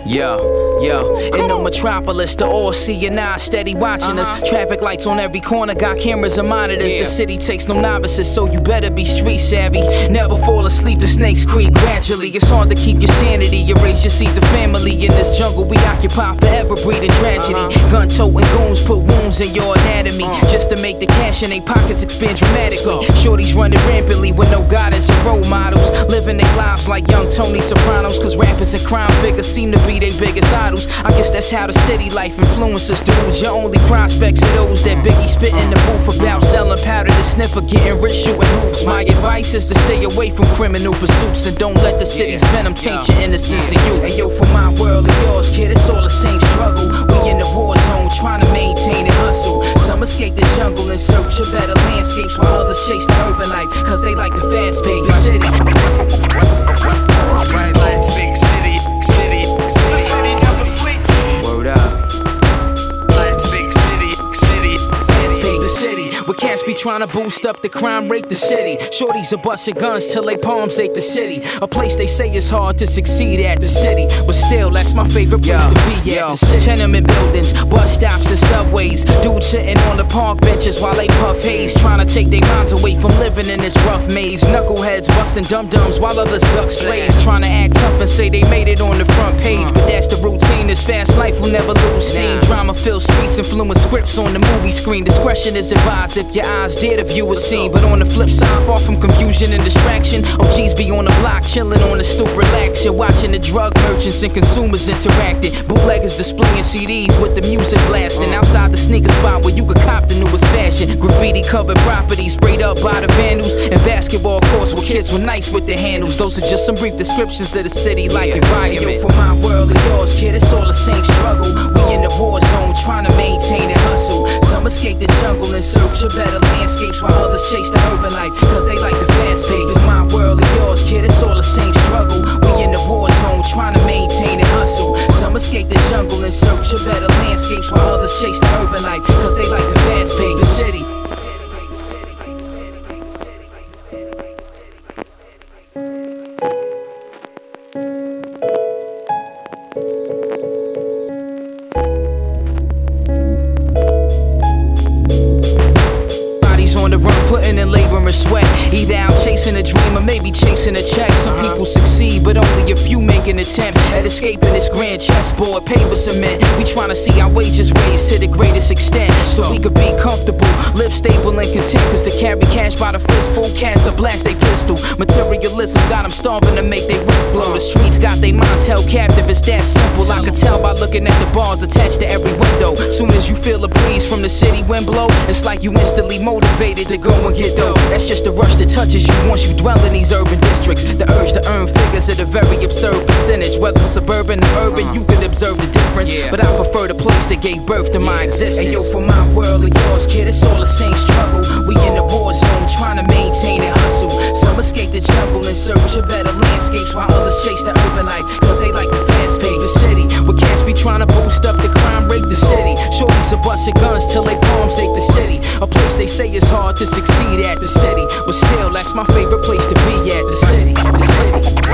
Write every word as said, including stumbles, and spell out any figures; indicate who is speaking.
Speaker 1: Yo, yo, in the metropolis, the all-seeing eye steady watching uh-huh. us. Traffic lights on every corner, got cameras and monitors. Yeah. The city takes no novices, so you better be street savvy. Never fall asleep, the snakes creep gradually. It's hard to keep your sanity, you raise your seeds of family. In this jungle we occupy, forever breeding tragedy. Uh-huh. Gun-toting goons put wounds in your anatomy, uh-huh. just to make the cash in their pockets expand dramatically. Shorties running rampantly with no guidance or role models, living their lives like young Tony Sopranos. Cause rappers and crime figures seem to be they biggest idols. I guess that's how the city life influences dudes. Your only prospects are those that Biggie spit in the booth about, selling powder to sniff or getting rich shooting hoops. My advice is to stay away from criminal pursuits and don't let the city's venom taint your innocence and youth. And yo, for my world and yours, kid, it's all the same struggle. We in the war zone trying to maintain and hustle. Some escape the jungle in search of better landscapes, while others chase the urban life cause they like the fast pace. The city
Speaker 2: right, like it's big city, city, city, city never sleep.
Speaker 1: Word up.
Speaker 2: Like it's big city, city,
Speaker 1: Fast pace, the city. Where cats be trying to boost up the crime rate, the city. Shorties are busting guns till they palms ache, the city. A place they say is hard to succeed at, the city. But still, that's my favorite place yo, to be at, yo. The city. Tenement buildings, bus stops and subways. Dudes sitting on the park benches while they puff haze, trying to take their minds away from living in this rough maze. Knuckleheads busting dum-dums while others duck strays, trying to act tough and say they made it on the front page. But that's the routine, this fast life will never lose steam. Drama-filled streets influence scripts on the movie screen. Discretion is advised if your eyes dare to view a scene. But on the flip side, far from confusion and distraction, O Gs be on the block, chilling on the stoop, relaxing, watching the drug merchants and consumers interacting. Bootleggers displaying C Ds with the music blasting. Outside the sneaker spot where you could cop the newest fashion. Graffiti covered properties sprayed up by the vandals, and basketball courts where kids were nice with their handles. Those are just some brief descriptions of the city life environment. Yo, for my world and yours, kid, it's all the same struggle. We in the war zone trying to maintain and hustle. Some escape the jungle in search of better landscapes, while others chase the urban life cause they like the fast pace. It's my world and yours, kid, it's all the same struggle. We in the war zone trying to maintain and hustle. Some escape the jungle in search of better landscapes, while others chase the urban life cause they like the fast pace. The city. Putting in labor and sweat, either out chasing a dream or maybe chasing a check. Some people succeed, but only a few make an attempt at escaping this grand chessboard, paper cement. We trying to see our wages raised to the greatest extent, so we could be comfortable, live stable and content. Cause to carry cash by the fistful, cats a blast they pistol. Materialism got them starving to make their wrist glow. The streets got their minds held captive, it's that simple. I could tell by looking at the bars attached to every window. Soon as you feel a breeze from the city wind blow, it's like you instantly motivated to go and get dough. That's just the rush that touches you once you dwell in these urban districts. The urge to earn figures at a very absurd percentage. Whether suburban or urban, you could observe the difference. Yeah. But I prefer the place that gave birth to my existence. And yo, for my world and yours, kid, it's all the same struggle. We in the war zone trying to maintain and hustle. Some escape the jungle in search of better landscapes, while others chase the urban life cause they like the fast pace. The city, where cats be trying to boost up the crime rate, the city. Shorties are busting guns till they palms ache, the city. A place they say is hard to succeed at, the city. But still, that's my favorite place to be at, the city, the city.